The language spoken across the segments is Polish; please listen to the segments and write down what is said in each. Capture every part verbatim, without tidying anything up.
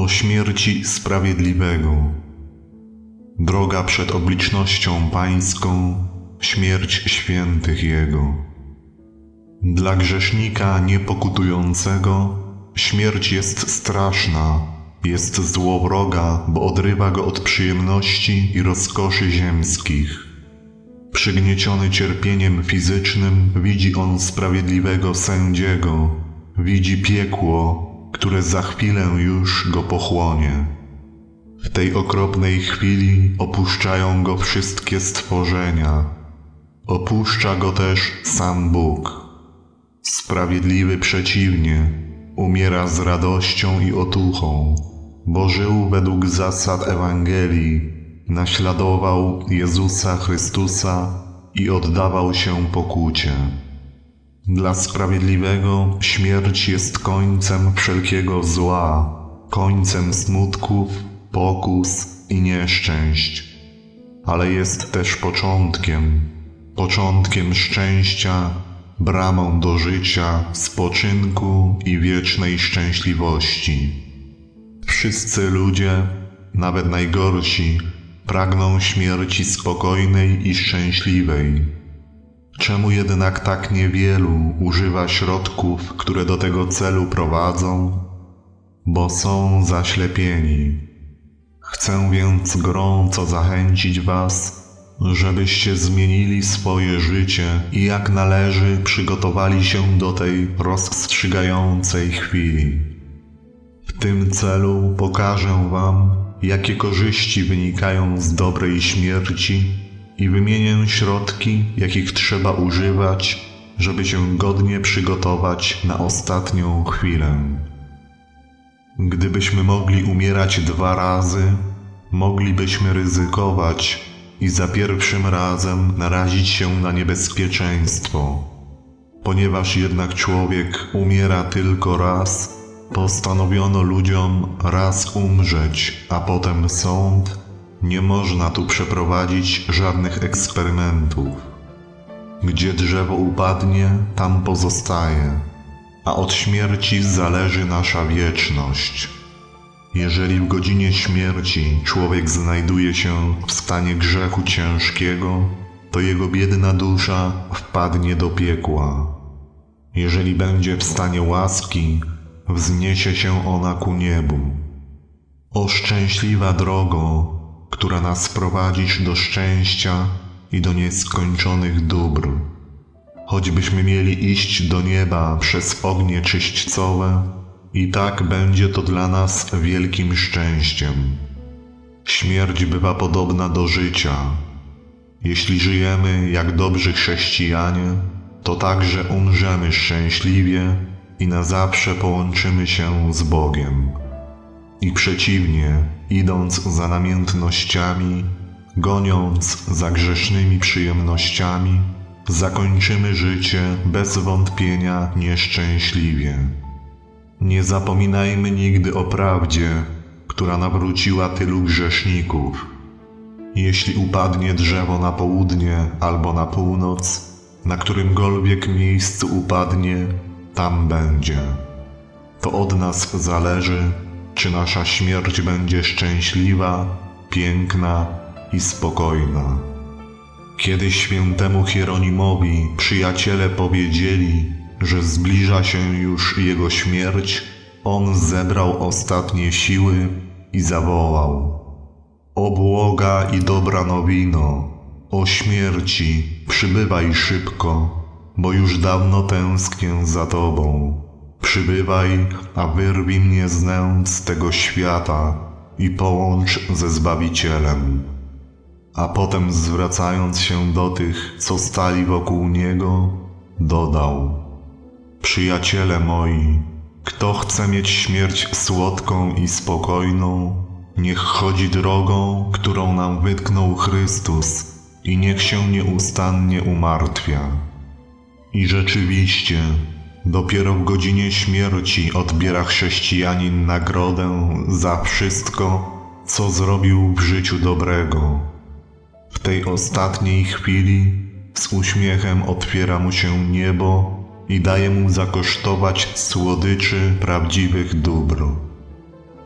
o śmierci sprawiedliwego. Droga przed oblicznością Pańską, śmierć świętych Jego. Dla grzesznika niepokutującego śmierć jest straszna, jest złowroga, bo odrywa go od przyjemności i rozkoszy ziemskich. Przygnieciony cierpieniem fizycznym widzi on sprawiedliwego sędziego, widzi piekło, które za chwilę już go pochłonie. W tej okropnej chwili opuszczają go wszystkie stworzenia. Opuszcza go też sam Bóg. Sprawiedliwy przeciwnie, umiera z radością i otuchą, bo żył według zasad Ewangelii, naśladował Jezusa Chrystusa i oddawał się pokucie. Dla sprawiedliwego śmierć jest końcem wszelkiego zła, końcem smutków, pokus i nieszczęść, ale jest też początkiem, początkiem szczęścia, bramą do życia, spoczynku i wiecznej szczęśliwości. Wszyscy ludzie, nawet najgorsi, pragną śmierci spokojnej i szczęśliwej. Czemu jednak tak niewielu używa środków, które do tego celu prowadzą? Bo są zaślepieni. Chcę więc gorąco zachęcić was, żebyście zmienili swoje życie i jak należy przygotowali się do tej rozstrzygającej chwili. W tym celu pokażę wam, jakie korzyści wynikają z dobrej śmierci i wymienię środki, jakich trzeba używać, żeby się godnie przygotować na ostatnią chwilę. Gdybyśmy mogli umierać dwa razy, moglibyśmy ryzykować i za pierwszym razem narazić się na niebezpieczeństwo. Ponieważ jednak człowiek umiera tylko raz, postanowiono ludziom raz umrzeć, a potem sąd. Nie można tu przeprowadzić żadnych eksperymentów. Gdzie drzewo upadnie, tam pozostaje, a od śmierci zależy nasza wieczność. Jeżeli w godzinie śmierci człowiek znajduje się w stanie grzechu ciężkiego, to jego biedna dusza wpadnie do piekła. Jeżeli będzie w stanie łaski, wzniesie się ona ku niebu. O szczęśliwa drogo, która nas prowadzisz do szczęścia i do nieskończonych dóbr. Choćbyśmy mieli iść do nieba przez ognie czyśćcowe, i tak będzie to dla nas wielkim szczęściem. Śmierć bywa podobna do życia. Jeśli żyjemy jak dobrzy chrześcijanie, to także umrzemy szczęśliwie i na zawsze połączymy się z Bogiem. I przeciwnie, idąc za namiętnościami, goniąc za grzesznymi przyjemnościami, zakończymy życie bez wątpienia nieszczęśliwie. Nie zapominajmy nigdy o prawdzie, która nawróciła tylu grzeszników. Jeśli upadnie drzewo na południe albo na północ, na którymkolwiek miejscu upadnie, tam będzie. To od nas zależy, czy nasza śmierć będzie szczęśliwa, piękna i spokojna. Kiedy świętemu Hieronimowi przyjaciele powiedzieli, że zbliża się już jego śmierć, on zebrał ostatnie siły i zawołał: O błoga i dobra nowino, o śmierci, przybywaj szybko, bo już dawno tęsknię za Tobą. Przybywaj, a wyrwij mnie z nędz tego świata i połącz ze Zbawicielem. A potem, zwracając się do tych, co stali wokół Niego, dodał: Przyjaciele moi, kto chce mieć śmierć słodką i spokojną, niech chodzi drogą, którą nam wytknął Chrystus i niech się nieustannie umartwia. I rzeczywiście, dopiero w godzinie śmierci odbiera chrześcijanin nagrodę za wszystko, co zrobił w życiu dobrego. W tej ostatniej chwili z uśmiechem otwiera mu się niebo i daje mu zakosztować słodyczy prawdziwych dóbr.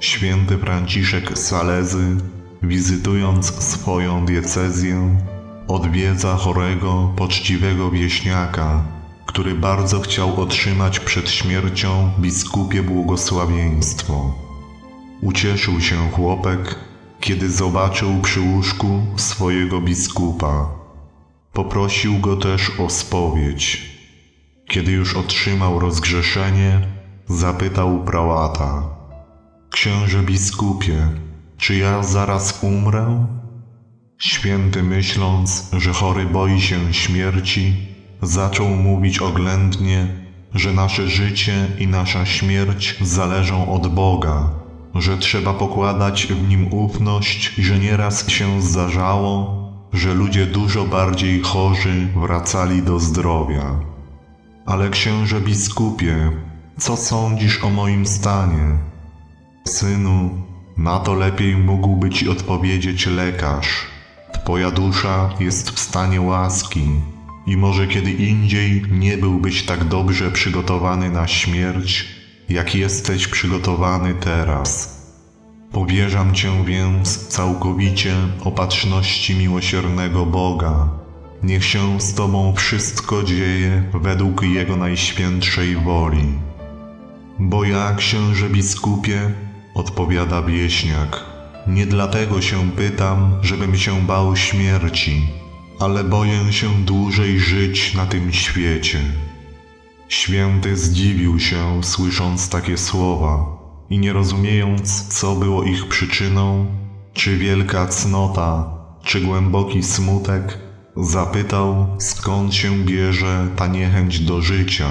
Święty Franciszek z Salezy, wizytując swoją diecezję, odwiedza chorego, poczciwego wieśniaka, który bardzo chciał otrzymać przed śmiercią biskupie błogosławieństwo. Ucieszył się chłopek, kiedy zobaczył przy łóżku swojego biskupa. Poprosił go też o spowiedź. Kiedy już otrzymał rozgrzeszenie, zapytał prałata: „Księże biskupie, czy ja zaraz umrę?” Święty, myśląc, że chory boi się śmierci, zaczął mówić oględnie, że nasze życie i nasza śmierć zależą od Boga, że trzeba pokładać w Nim ufność i że nieraz się zdarzało, że ludzie dużo bardziej chorzy wracali do zdrowia. „Ale księże biskupie, co sądzisz o moim stanie?” „Synu, na to lepiej mógłby ci odpowiedzieć lekarz. Twoja dusza jest w stanie łaski i może kiedy indziej nie byłbyś tak dobrze przygotowany na śmierć, jak jesteś przygotowany teraz. Powierzam cię więc całkowicie opatrzności miłosiernego Boga. Niech się z tobą wszystko dzieje według Jego najświętszej woli.” „Bo ja, księże biskupie”, odpowiada wieśniak, „nie dlatego się pytam, żebym się bał śmierci, ale boję się dłużej żyć na tym świecie.” Święty zdziwił się, słysząc takie słowa i nie rozumiejąc, co było ich przyczyną, czy wielka cnota, czy głęboki smutek, zapytał, skąd się bierze ta niechęć do życia.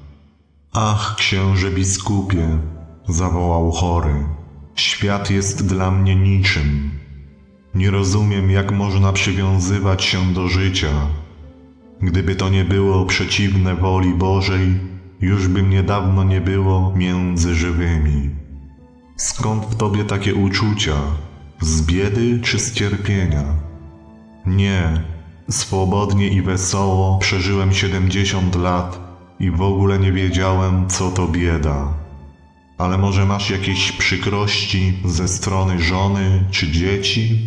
„Ach, księże biskupie”, zawołał chory, „świat jest dla mnie niczym. Nie rozumiem, jak można przywiązywać się do życia. Gdyby to nie było przeciwne woli Bożej, już by mnie dawno nie było między żywymi. Skąd w tobie takie uczucia? Z biedy czy z cierpienia?” „Nie, swobodnie i wesoło przeżyłem siedemdziesiąt lat i w ogóle nie wiedziałem, co to bieda. Ale może masz jakieś przykrości ze strony żony czy dzieci?”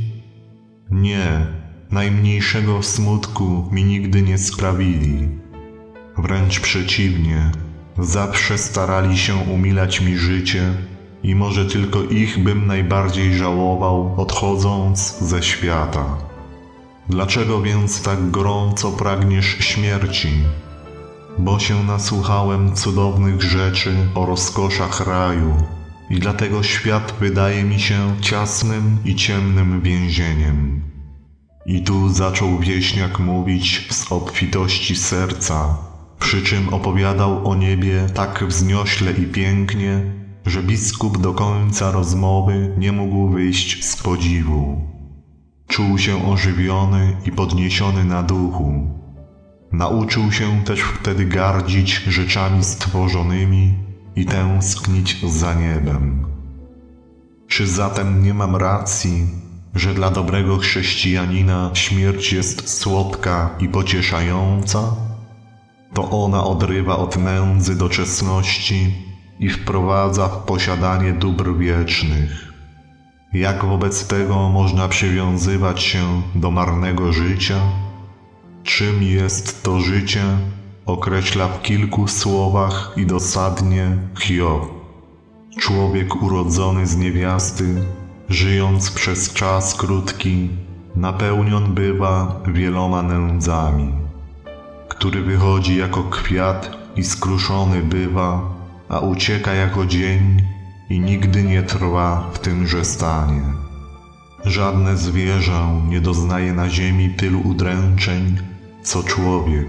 „Nie, najmniejszego smutku mi nigdy nie sprawili. Wręcz przeciwnie, zawsze starali się umilać mi życie i może tylko ich bym najbardziej żałował, odchodząc ze świata. Dlaczego więc tak gorąco pragniesz śmierci?” „Bo się nasłuchałem cudownych rzeczy o rozkoszach raju i dlatego świat wydaje mi się ciasnym i ciemnym więzieniem.” I tu zaczął wieśniak mówić z obfitości serca, przy czym opowiadał o niebie tak wzniośle i pięknie, że biskup do końca rozmowy nie mógł wyjść z podziwu. Czuł się ożywiony i podniesiony na duchu. Nauczył się też wtedy gardzić rzeczami stworzonymi i tęsknić za niebem. Czy zatem nie mam racji, że dla dobrego chrześcijanina śmierć jest słodka i pocieszająca? To ona odrywa od nędzy doczesności i wprowadza w posiadanie dóbr wiecznych. Jak wobec tego można przywiązywać się do marnego życia? Czym jest to życie, określa w kilku słowach i dosadnie Hiob. Człowiek urodzony z niewiasty, żyjąc przez czas krótki, napełnion bywa wieloma nędzami, który wychodzi jako kwiat i skruszony bywa, a ucieka jako dzień i nigdy nie trwa w tymże stanie. Żadne zwierzę nie doznaje na ziemi tylu udręczeń, co człowiek.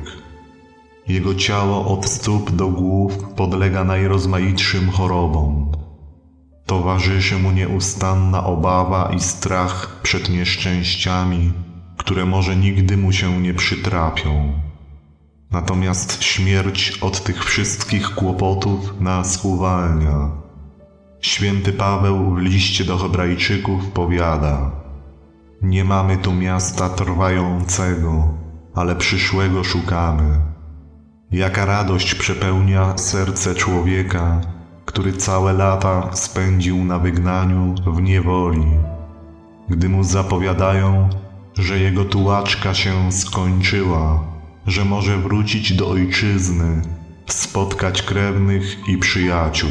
Jego ciało od stóp do głów podlega najrozmaitszym chorobom. Towarzyszy mu nieustanna obawa i strach przed nieszczęściami, które może nigdy mu się nie przytrafią. Natomiast śmierć od tych wszystkich kłopotów nas uwalnia. Święty Paweł w liście do Hebrajczyków powiada: „Nie mamy tu miasta trwającego, ale przyszłego szukamy”. Jaka radość przepełnia serce człowieka, który całe lata spędził na wygnaniu w niewoli. Gdy mu zapowiadają, że jego tułaczka się skończyła, że może wrócić do ojczyzny, spotkać krewnych i przyjaciół.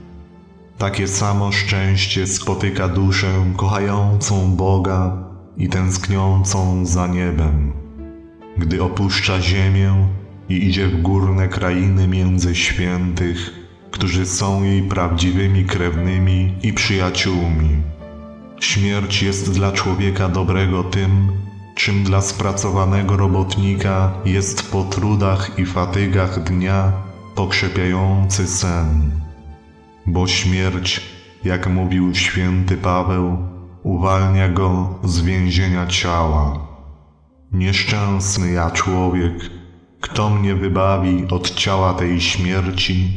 Takie samo szczęście spotyka duszę kochającą Boga i tęskniącą za niebem, gdy opuszcza ziemię i idzie w górne krainy między świętych, którzy są jej prawdziwymi krewnymi i przyjaciółmi. Śmierć jest dla człowieka dobrego tym, czym dla spracowanego robotnika jest po trudach i fatygach dnia pokrzepiający sen. Bo śmierć, jak mówił święty Paweł, uwalnia go z więzienia ciała. Nieszczęsny ja człowiek, kto mnie wybawi od ciała tej śmierci?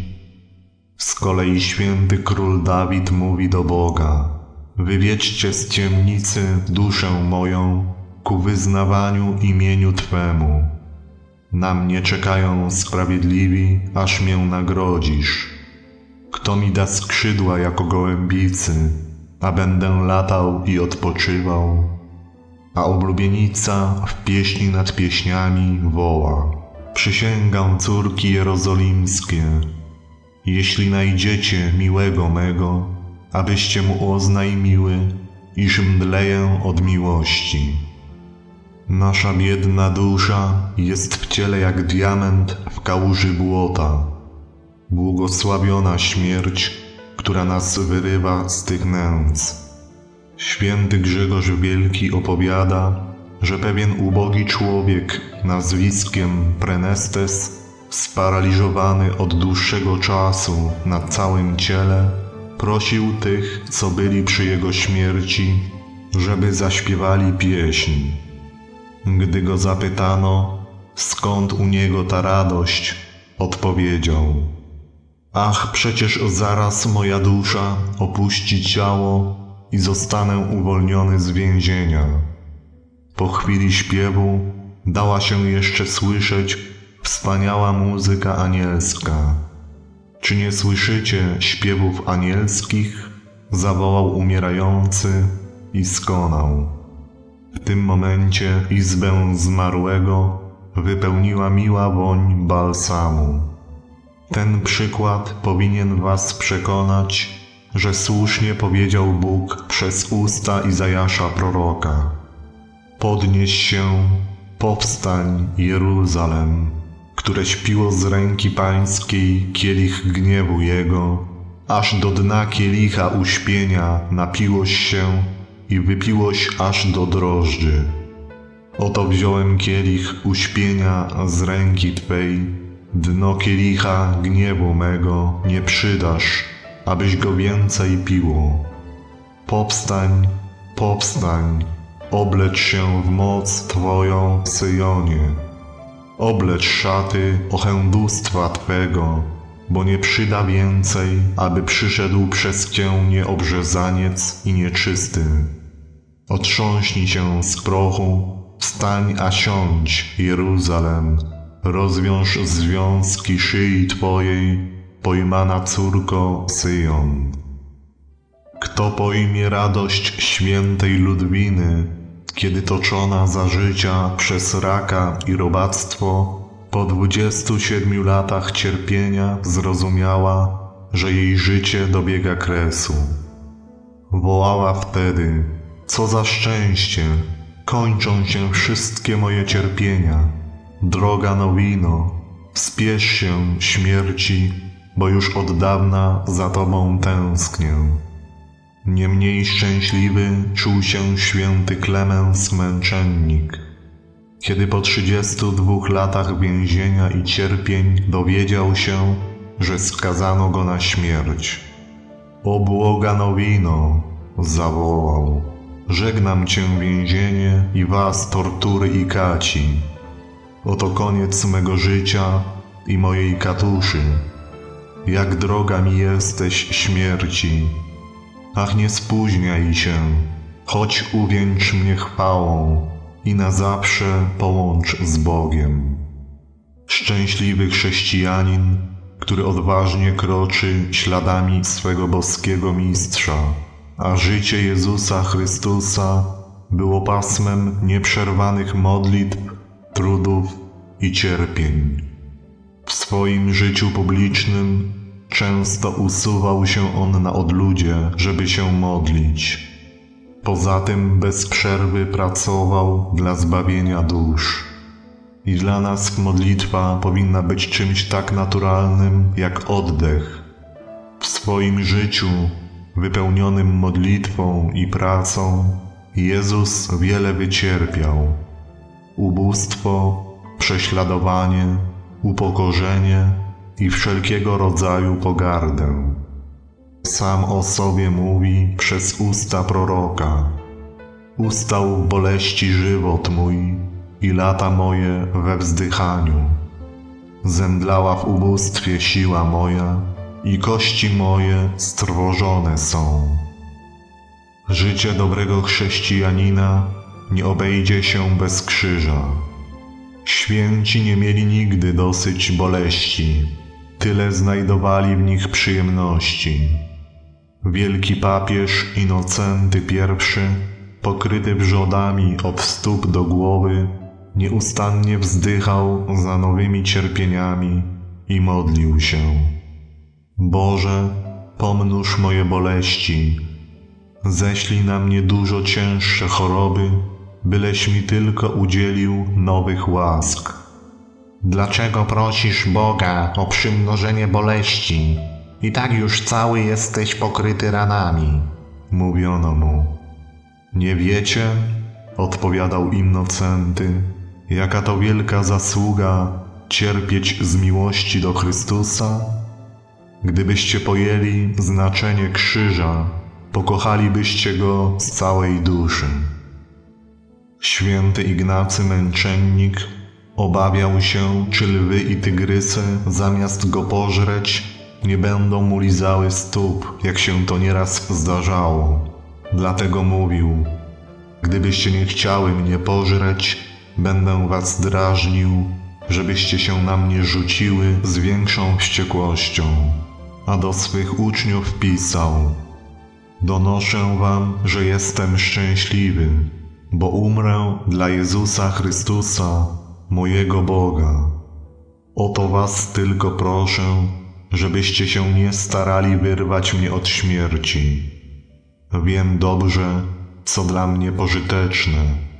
Z kolei święty król Dawid mówi do Boga: wywiedźcie z ciemnicy duszę moją ku wyznawaniu imieniu Twemu. Na mnie czekają sprawiedliwi, aż mię nagrodzisz. Kto mi da skrzydła jako gołębicy, a będę latał i odpoczywał? A oblubienica w pieśni nad pieśniami woła: przysięgam córki jerozolimskie, jeśli najdziecie miłego mego, abyście mu oznajmiły, iż mdleję od miłości. Nasza biedna dusza jest w ciele jak diament w kałuży błota. Błogosławiona śmierć, która nas wyrywa z tych nędz. Święty Grzegorz Wielki opowiada, że pewien ubogi człowiek nazwiskiem Prenestes, sparaliżowany od dłuższego czasu na całym ciele, prosił tych, co byli przy jego śmierci, żeby zaśpiewali pieśń. Gdy go zapytano, skąd u niego ta radość, odpowiedział: ach, przecież zaraz moja dusza opuści ciało i zostanę uwolniony z więzienia. Po chwili śpiewu dała się jeszcze słyszeć wspaniała muzyka anielska. Czy nie słyszycie śpiewów anielskich? Zawołał umierający i skonał. W tym momencie izbę zmarłego wypełniła miła woń balsamu. Ten przykład powinien was przekonać, że słusznie powiedział Bóg przez usta Izajasza proroka: podnieś się, powstań, Jeruzalem, które śpiło z ręki pańskiej kielich gniewu Jego, aż do dna kielicha uśpienia napiłoś się i wypiłoś aż do drożdży. Oto wziąłem kielich uśpienia z ręki Twej, dno kielicha gniewu mego nie przydasz, abyś go więcej piło. Powstań, powstań, oblecz się w moc Twoją, Syjonie. Oblecz szaty ochędustwa Twego, bo nie przyda więcej, aby przyszedł przez Cię nieobrzezaniec i nieczysty. Otrząśnij się z prochu, wstań a siądź, Jeruzalem, rozwiąż związki szyi Twojej, pojmana córko Syjon. Kto pojmie radość świętej Ludwiny, kiedy toczona za życia przez raka i robactwo, po dwudziestu siedmiu latach cierpienia zrozumiała, że jej życie dobiega kresu. Wołała wtedy: co za szczęście! Kończą się wszystkie moje cierpienia. Droga nowino, spiesz się, śmierci, bo już od dawna za Tobą tęsknię. Nie mniej szczęśliwy czuł się święty Klemens Męczennik, kiedy po trzydziestu dwóch latach więzienia i cierpień dowiedział się, że skazano go na śmierć. O błoga nowino, zawołał, żegnam Cię więzienie i was tortury i kaci. Oto koniec mego życia i mojej katuszy. Jak droga mi jesteś śmierci. Ach, nie spóźniaj się, choć uwieńcz mnie chwałą i na zawsze połącz z Bogiem. Szczęśliwy chrześcijanin, który odważnie kroczy śladami swego boskiego mistrza, a życie Jezusa Chrystusa było pasmem nieprzerwanych modlitw, trudów i cierpień. W swoim życiu publicznym często usuwał się on na odludzie, żeby się modlić. Poza tym bez przerwy pracował dla zbawienia dusz. I dla nas modlitwa powinna być czymś tak naturalnym jak oddech. W swoim życiu, wypełnionym modlitwą i pracą, Jezus wiele wycierpiał. Ubóstwo, prześladowanie, upokorzenie i wszelkiego rodzaju pogardę. Sam o sobie mówi przez usta proroka: ustał w boleści żywot mój i lata moje we wzdychaniu. Zemdlała w ubóstwie siła moja i kości moje strwożone są. Życie dobrego chrześcijanina nie obejdzie się bez krzyża. Święci nie mieli nigdy dosyć boleści, tyle znajdowali w nich przyjemności. Wielki papież Inocenty pierwszy, pokryty wrzodami od stóp do głowy, nieustannie wzdychał za nowymi cierpieniami i modlił się: Boże, pomnóż moje boleści, ześlij na mnie dużo cięższe choroby, byleś mi tylko udzielił nowych łask. Dlaczego prosisz Boga o przymnożenie boleści? I tak już cały jesteś pokryty ranami, mówiono mu. Nie wiecie, odpowiadał Innocenty, jaka to wielka zasługa cierpieć z miłości do Chrystusa? Gdybyście pojęli znaczenie krzyża, pokochalibyście Go z całej duszy. Święty Ignacy Męczennik obawiał się, czy lwy i tygrysy zamiast go pożreć, nie będą mu lizały stóp, jak się to nieraz zdarzało. Dlatego mówił: gdybyście nie chciały mnie pożreć, będę was drażnił, żebyście się na mnie rzuciły z większą wściekłością. A do swych uczniów pisał: donoszę wam, że jestem szczęśliwy, bo umrę dla Jezusa Chrystusa, mojego Boga. Oto was tylko proszę, żebyście się nie starali wyrwać mnie od śmierci. Wiem dobrze, co dla mnie pożyteczne.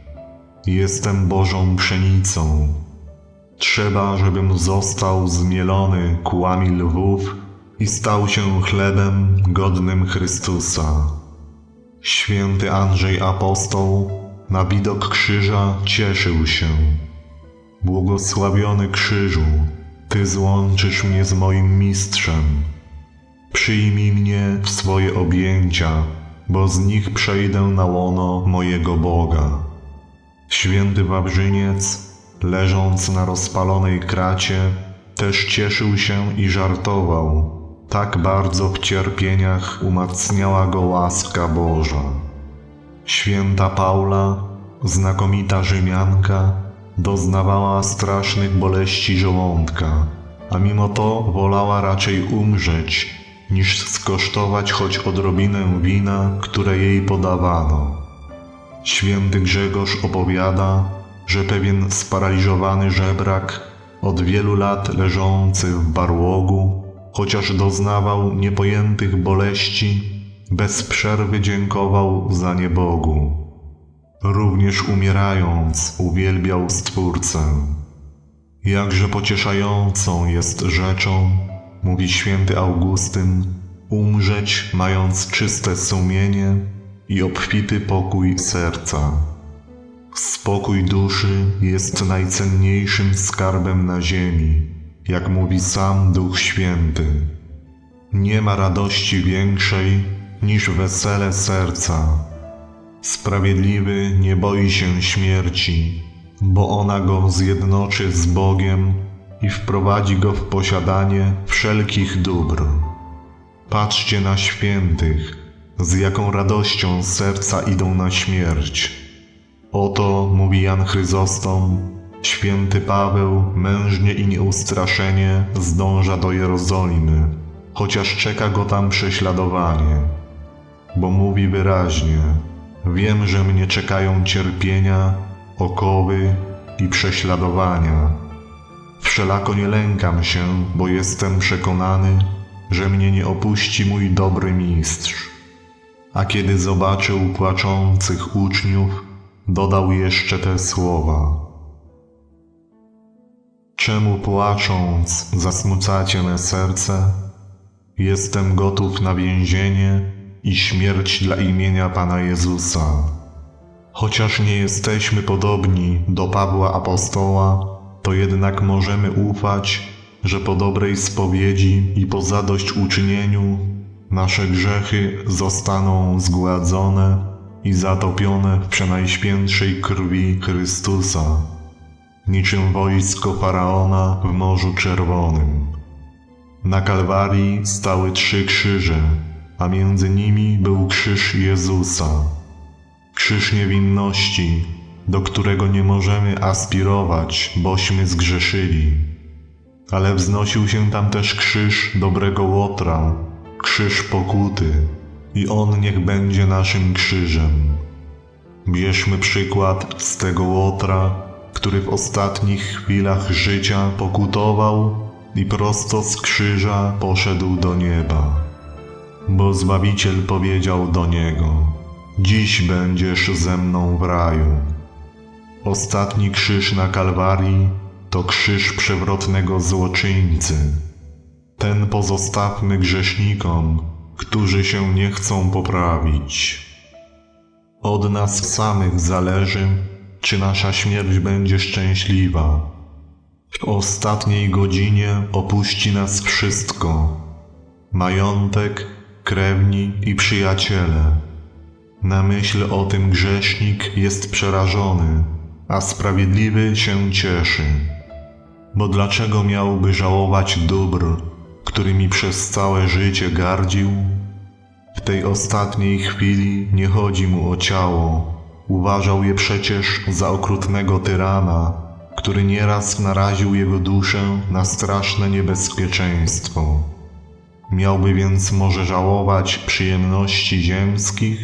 Jestem Bożą pszenicą. Trzeba, żebym został zmielony kłami lwów i stał się chlebem godnym Chrystusa. Święty Andrzej Apostoł na widok krzyża cieszył się. Błogosławiony krzyżu, Ty złączysz mnie z moim mistrzem. Przyjmij mnie w swoje objęcia, bo z nich przejdę na łono mojego Boga. Święty Wawrzyniec, leżąc na rozpalonej kracie, też cieszył się i żartował. Tak bardzo w cierpieniach umacniała go łaska Boża. Święta Paula, znakomita Rzymianka, doznawała strasznych boleści żołądka, a mimo to wolała raczej umrzeć, niż skosztować choć odrobinę wina, które jej podawano. Święty Grzegorz opowiada, że pewien sparaliżowany żebrak, od wielu lat leżący w barłogu, chociaż doznawał niepojętych boleści, bez przerwy dziękował za nie Bogu. Również umierając uwielbiał Stwórcę. Jakże pocieszającą jest rzeczą, mówi święty Augustyn, umrzeć mając czyste sumienie i obfity pokój serca. Spokój duszy jest najcenniejszym skarbem na ziemi, jak mówi sam Duch Święty. Nie ma radości większej niż wesele serca. Sprawiedliwy nie boi się śmierci, bo ona go zjednoczy z Bogiem i wprowadzi go w posiadanie wszelkich dóbr. Patrzcie na świętych, z jaką radością serca idą na śmierć. Oto, mówi Jan Chryzostom, Święty Paweł mężnie i nieustraszenie zdąża do Jerozolimy, chociaż czeka go tam prześladowanie, bo mówi wyraźnie: wiem, że mnie czekają cierpienia, okowy i prześladowania. Wszelako nie lękam się, bo jestem przekonany, że mnie nie opuści mój dobry mistrz. A kiedy zobaczył płaczących uczniów, dodał jeszcze te słowa: czemu płacząc zasmucacie me serce? Jestem gotów na więzienie i śmierć dla imienia Pana Jezusa. Chociaż nie jesteśmy podobni do Pawła apostoła, to jednak możemy ufać, że po dobrej spowiedzi i po zadośćuczynieniu nasze grzechy zostaną zgładzone i zatopione w przenajświętszej krwi Chrystusa, niczym wojsko Faraona w Morzu Czerwonym. Na Kalwarii stały trzy krzyże, a między nimi był krzyż Jezusa. Krzyż niewinności, do którego nie możemy aspirować, bośmy zgrzeszyli. Ale wznosił się tam też krzyż dobrego Łotra, krzyż pokuty, i on niech będzie naszym krzyżem. Bierzmy przykład z tego Łotra, który w ostatnich chwilach życia pokutował i prosto z krzyża poszedł do nieba. Bo Zbawiciel powiedział do niego: dziś będziesz ze mną w raju. Ostatni krzyż na Kalwarii to krzyż przewrotnego złoczyńcy. Ten pozostawmy grzesznikom, którzy się nie chcą poprawić. Od nas samych zależy, czy nasza śmierć będzie szczęśliwa. W ostatniej godzinie opuści nas wszystko: majątek, krewni i przyjaciele. Na myśl o tym grzesznik jest przerażony, a sprawiedliwy się cieszy. Bo dlaczego miałby żałować dóbr, którymi przez całe życie gardził? W tej ostatniej chwili nie chodzi mu o ciało. Uważał je przecież za okrutnego tyrana, który nieraz naraził jego duszę na straszne niebezpieczeństwo. Miałby więc może żałować przyjemności ziemskich?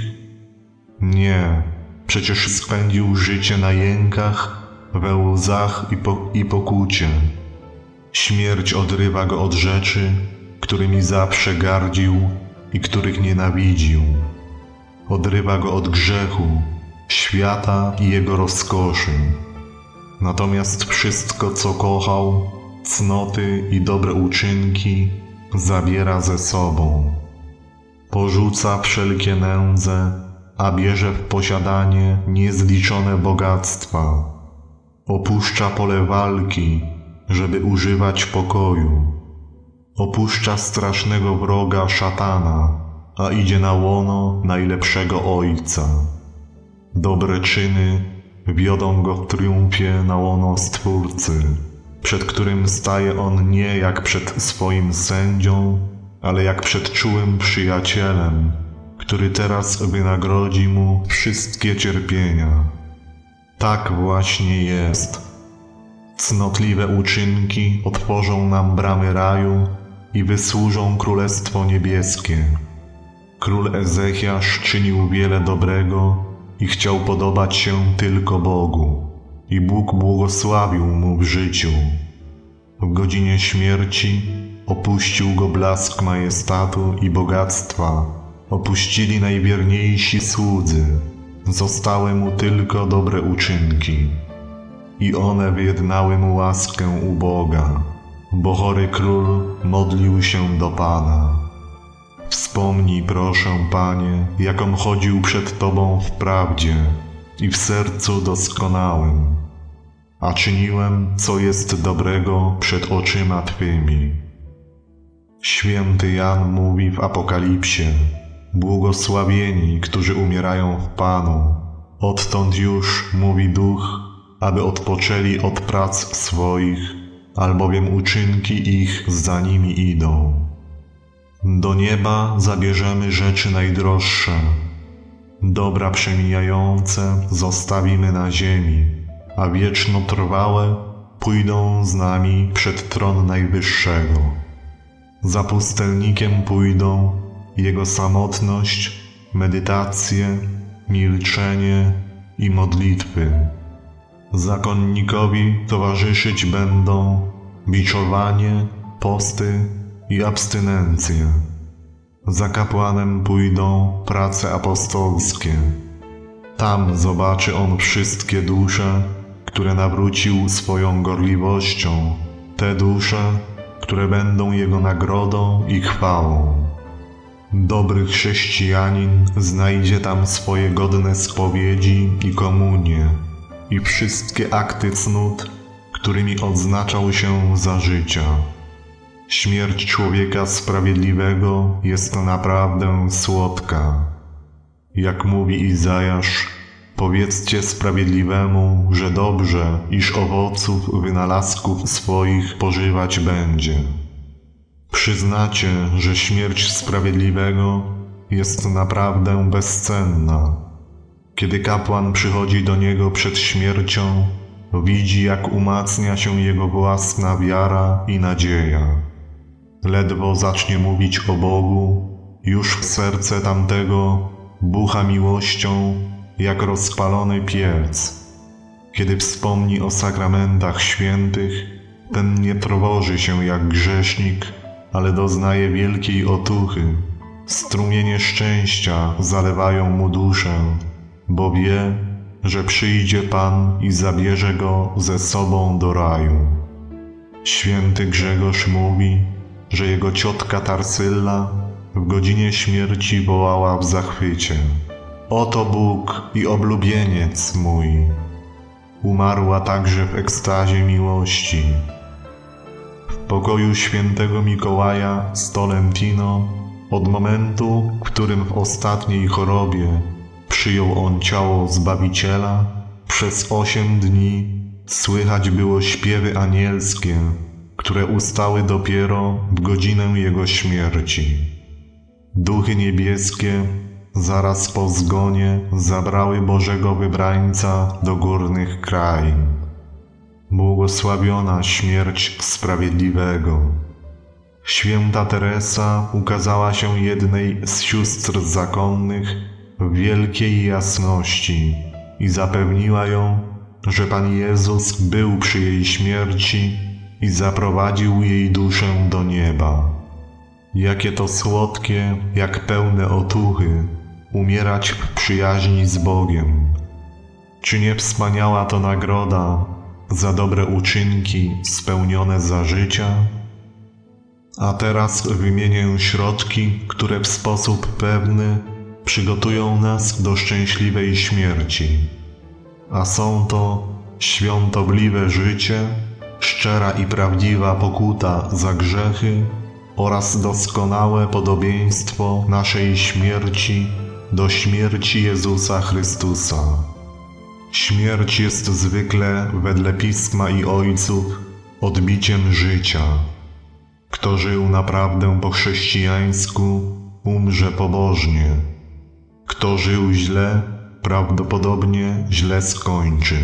Nie, przecież spędził życie na jękach, we łzach i, po, i pokucie. Śmierć odrywa go od rzeczy, którymi zawsze gardził i których nienawidził. Odrywa go od grzechu, świata i jego rozkoszy. Natomiast wszystko, co kochał, cnoty i dobre uczynki, zabiera ze sobą. Porzuca wszelkie nędze, a bierze w posiadanie niezliczone bogactwa. Opuszcza pole walki, żeby używać pokoju. Opuszcza strasznego wroga szatana, a idzie na łono najlepszego Ojca. Dobre czyny wiodą go w triumfie na łono Stwórcy, przed którym staje on nie jak przed swoim sędzią, ale jak przed czułym przyjacielem, który teraz wynagrodzi mu wszystkie cierpienia. Tak właśnie jest. Cnotliwe uczynki otworzą nam bramy raju i wysłużą Królestwo Niebieskie. Król Ezechiasz czynił wiele dobrego i chciał podobać się tylko Bogu, i Bóg błogosławił mu w życiu. W godzinie śmierci opuścił go blask majestatu i bogactwa, opuścili najwierniejsi słudzy, zostały mu tylko dobre uczynki. I one wyjednały mu łaskę u Boga, bo chory król modlił się do Pana. Wspomnij, proszę, Panie, jakom chodził przed Tobą w prawdzie i w sercu doskonałym, a czyniłem, co jest dobrego przed oczyma Twymi. Święty Jan mówi w Apokalipsie: błogosławieni, którzy umierają w Panu. Odtąd już, mówi Duch, aby odpoczęli od prac swoich, albowiem uczynki ich za nimi idą. Do nieba zabierzemy rzeczy najdroższe. Dobra przemijające zostawimy na ziemi, a wiecznotrwałe pójdą z nami przed tron Najwyższego. Za pustelnikiem pójdą jego samotność, medytacje, milczenie i modlitwy. Zakonnikowi towarzyszyć będą biczowanie, posty i abstynencje. Za kapłanem pójdą prace apostolskie. Tam zobaczy on wszystkie dusze, które nawrócił swoją gorliwością, te dusze, które będą jego nagrodą i chwałą. Dobry chrześcijanin znajdzie tam swoje godne spowiedzi i komunię i wszystkie akty cnót, którymi odznaczał się za życia. Śmierć człowieka sprawiedliwego jest naprawdę słodka. Jak mówi Izajasz, powiedzcie sprawiedliwemu, że dobrze, iż owoców wynalazków swoich pożywać będzie. Przyznacie, że śmierć sprawiedliwego jest naprawdę bezcenna. Kiedy kapłan przychodzi do niego przed śmiercią, widzi, jak umacnia się jego własna wiara i nadzieja. Ledwo zacznie mówić o Bogu, już w serce tamtego bucha miłością jak rozpalony piec. Kiedy wspomni o sakramentach świętych, ten nie trwoży się jak grzesznik, ale doznaje wielkiej otuchy. Strumienie szczęścia zalewają mu duszę, bo wie, że przyjdzie Pan i zabierze go ze sobą do raju. Święty Grzegorz mówi, że jego ciotka Tarsylla w godzinie śmierci wołała w zachwycie: oto Bóg i oblubieniec mój. Umarła także w ekstazie miłości. W pokoju świętego Mikołaja z Tolentino, od momentu, w którym w ostatniej chorobie przyjął on ciało Zbawiciela, przez osiem dni słychać było śpiewy anielskie, które ustały dopiero w godzinę jego śmierci. Duchy niebieskie zaraz po zgonie zabrały Bożego Wybrańca do górnych krain. Błogosławiona śmierć sprawiedliwego. Święta Teresa ukazała się jednej z sióstr zakonnych w wielkiej jasności i zapewniła ją, że Pan Jezus był przy jej śmierci i zaprowadził jej duszę do nieba. Jakie to słodkie, jak pełne otuchy, umierać w przyjaźni z Bogiem. Czy nie wspaniała to nagroda za dobre uczynki spełnione za życia? A teraz wymienię środki, które w sposób pewny przygotują nas do szczęśliwej śmierci. A są to świątobliwe życie, szczera i prawdziwa pokuta za grzechy oraz doskonałe podobieństwo naszej śmierci do śmierci Jezusa Chrystusa. Śmierć jest zwykle, wedle Pisma i Ojców, odbiciem życia. Kto żył naprawdę po chrześcijańsku, umrze pobożnie. Kto żył źle, prawdopodobnie źle skończy.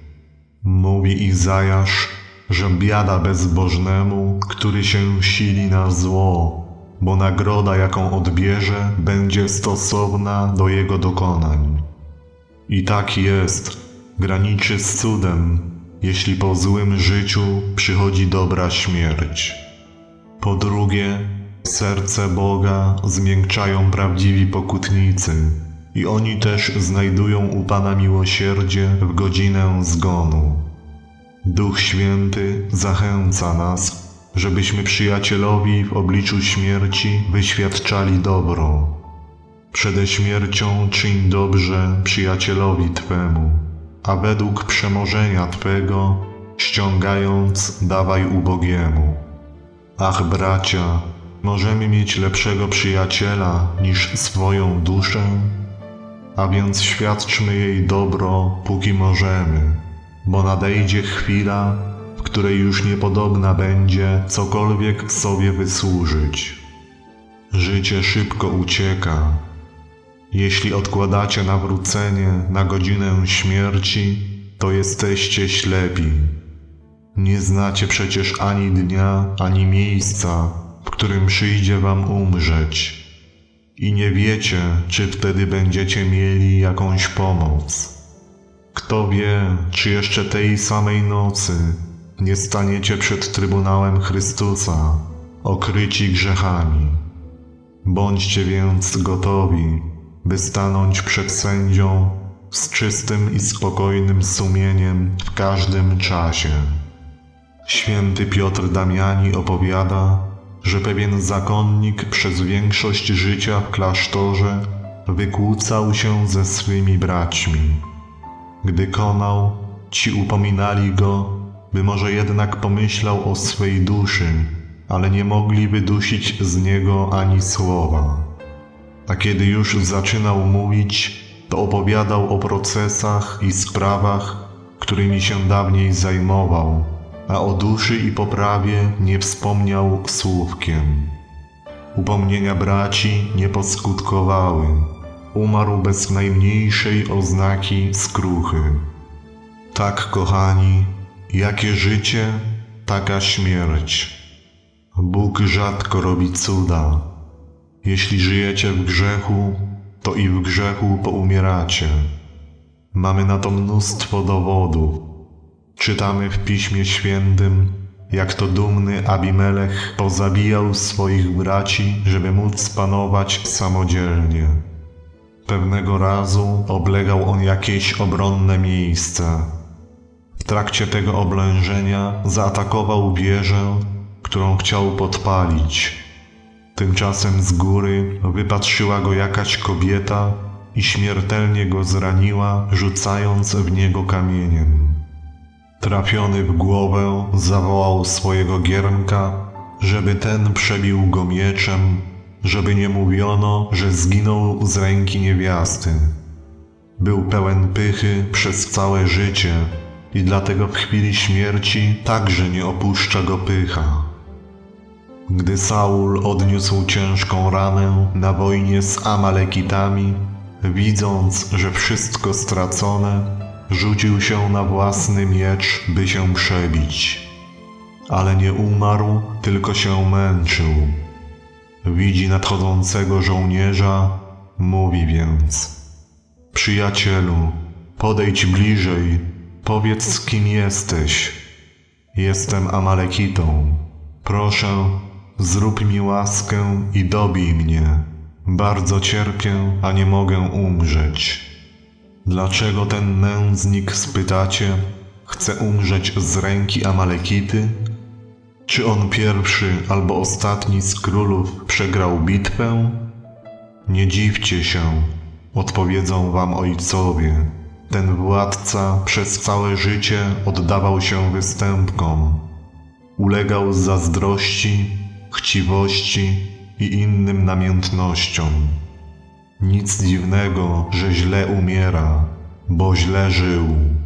Mówi Izajasz, że biada bezbożnemu, który się sili na zło, bo nagroda, jaką odbierze, będzie stosowna do jego dokonań. I tak jest, graniczy z cudem, jeśli po złym życiu przychodzi dobra śmierć. Po drugie, serce Boga zmiękczają prawdziwi pokutnicy i oni też znajdują u Pana miłosierdzie w godzinę zgonu. Duch Święty zachęca nas, żebyśmy przyjacielowi w obliczu śmierci wyświadczali dobro. Przede śmiercią czyń dobrze przyjacielowi Twemu, a według przemożenia Twego, ściągając, dawaj ubogiemu. Ach, bracia, możemy mieć lepszego przyjaciela niż swoją duszę? A więc świadczmy jej dobro, póki możemy, bo nadejdzie chwila, w której już niepodobna będzie cokolwiek sobie wysłużyć. Życie szybko ucieka. Jeśli odkładacie nawrócenie na godzinę śmierci, to jesteście ślepi. Nie znacie przecież ani dnia, ani miejsca, w którym przyjdzie wam umrzeć. I nie wiecie, czy wtedy będziecie mieli jakąś pomoc. Kto wie, czy jeszcze tej samej nocy nie staniecie przed Trybunałem Chrystusa, okryci grzechami. Bądźcie więc gotowi, by stanąć przed sędzią z czystym i spokojnym sumieniem w każdym czasie. Święty Piotr Damiani opowiada, że pewien zakonnik przez większość życia w klasztorze wykłócał się ze swymi braćmi. Gdy konał, ci upominali go, by może jednak pomyślał o swej duszy, ale nie mogli wydusić z niego ani słowa. A kiedy już zaczynał mówić, to opowiadał o procesach i sprawach, którymi się dawniej zajmował, a o duszy i poprawie nie wspomniał słówkiem. Upomnienia braci nie poskutkowały. Umarł bez najmniejszej oznaki skruchy. Tak, kochani, jakie życie, taka śmierć. Bóg rzadko robi cuda. Jeśli żyjecie w grzechu, to i w grzechu poumieracie. Mamy na to mnóstwo dowodów. Czytamy w Piśmie Świętym, jak to dumny Abimelech pozabijał swoich braci, żeby móc panować samodzielnie. Pewnego razu oblegał on jakieś obronne miejsce. W trakcie tego oblężenia zaatakował wieżę, którą chciał podpalić. Tymczasem z góry wypatrzyła go jakaś kobieta i śmiertelnie go zraniła, rzucając w niego kamieniem. Trafiony w głowę, zawołał swojego giermka, żeby ten przebił go mieczem, żeby nie mówiono, że zginął z ręki niewiasty. Był pełen pychy przez całe życie i dlatego w chwili śmierci także nie opuszcza go pycha. Gdy Saul odniósł ciężką ranę na wojnie z Amalekitami, widząc, że wszystko stracone, rzucił się na własny miecz, by się przebić. Ale nie umarł, tylko się męczył. Widzi nadchodzącego żołnierza, mówi więc: Przyjacielu, podejdź bliżej, powiedz, kim jesteś. Jestem Amalekitą. Proszę, zrób mi łaskę i dobij mnie. Bardzo cierpię, a nie mogę umrzeć. Dlaczego ten nędznik, spytacie, chce umrzeć z ręki Amalekity? Czy on pierwszy albo ostatni z królów przegrał bitwę? Nie dziwcie się, odpowiedzą wam ojcowie. Ten władca przez całe życie oddawał się występkom. Ulegał zazdrości, chciwości i innym namiętnościom. Nic dziwnego, że źle umiera, bo źle żył.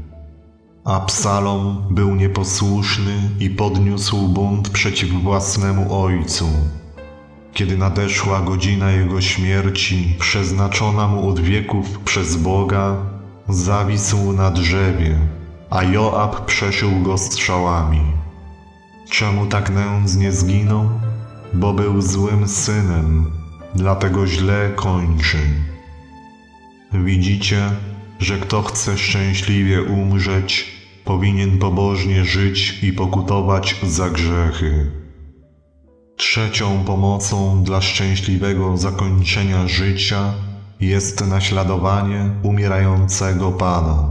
Absalom był nieposłuszny i podniósł bunt przeciw własnemu ojcu. Kiedy nadeszła godzina jego śmierci, przeznaczona mu od wieków przez Boga, zawisł na drzewie, a Joab przeszył go strzałami. Czemu tak nędznie zginął? Bo był złym synem, dlatego źle kończy. Widzicie, że kto chce szczęśliwie umrzeć, powinien pobożnie żyć i pokutować za grzechy. Trzecią pomocą dla szczęśliwego zakończenia życia jest naśladowanie umierającego Pana.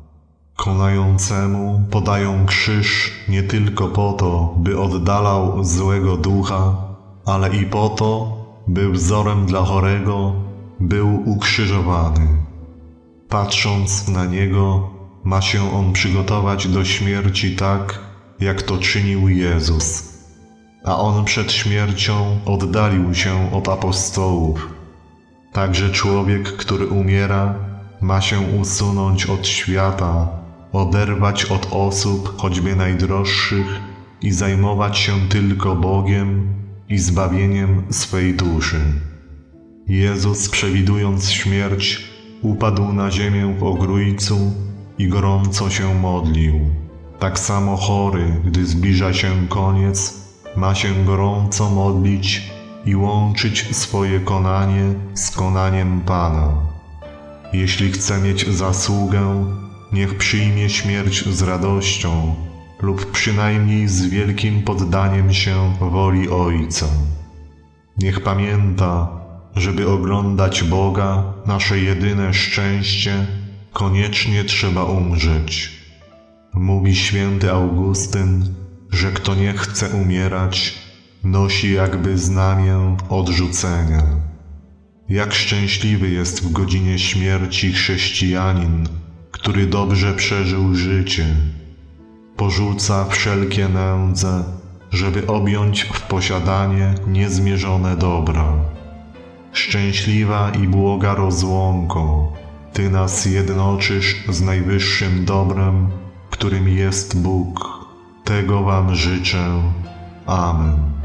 Konającemu podają krzyż nie tylko po to, by oddalał złego ducha, ale i po to, by wzorem dla chorego był ukrzyżowany. Patrząc na niego, ma się on przygotować do śmierci tak, jak to czynił Jezus. A on przed śmiercią oddalił się od apostołów. Także człowiek, który umiera, ma się usunąć od świata, oderwać od osób choćby najdroższych i zajmować się tylko Bogiem i zbawieniem swej duszy. Jezus, przewidując śmierć, upadł na ziemię w ogrójcu i gorąco się modlił. Tak samo chory, gdy zbliża się koniec, ma się gorąco modlić i łączyć swoje konanie z konaniem Pana. Jeśli chce mieć zasługę, niech przyjmie śmierć z radością lub przynajmniej z wielkim poddaniem się woli Ojca. Niech pamięta, żeby oglądać Boga, nasze jedyne szczęście, koniecznie trzeba umrzeć. Mówi święty Augustyn, że kto nie chce umierać, nosi jakby znamię odrzucenia. Jak szczęśliwy jest w godzinie śmierci chrześcijanin, który dobrze przeżył życie. Porzuca wszelkie nędze, żeby objąć w posiadanie niezmierzone dobra. Szczęśliwa i błoga rozłąko, Ty nas jednoczysz z najwyższym dobrem, którym jest Bóg. Tego Wam życzę. Amen.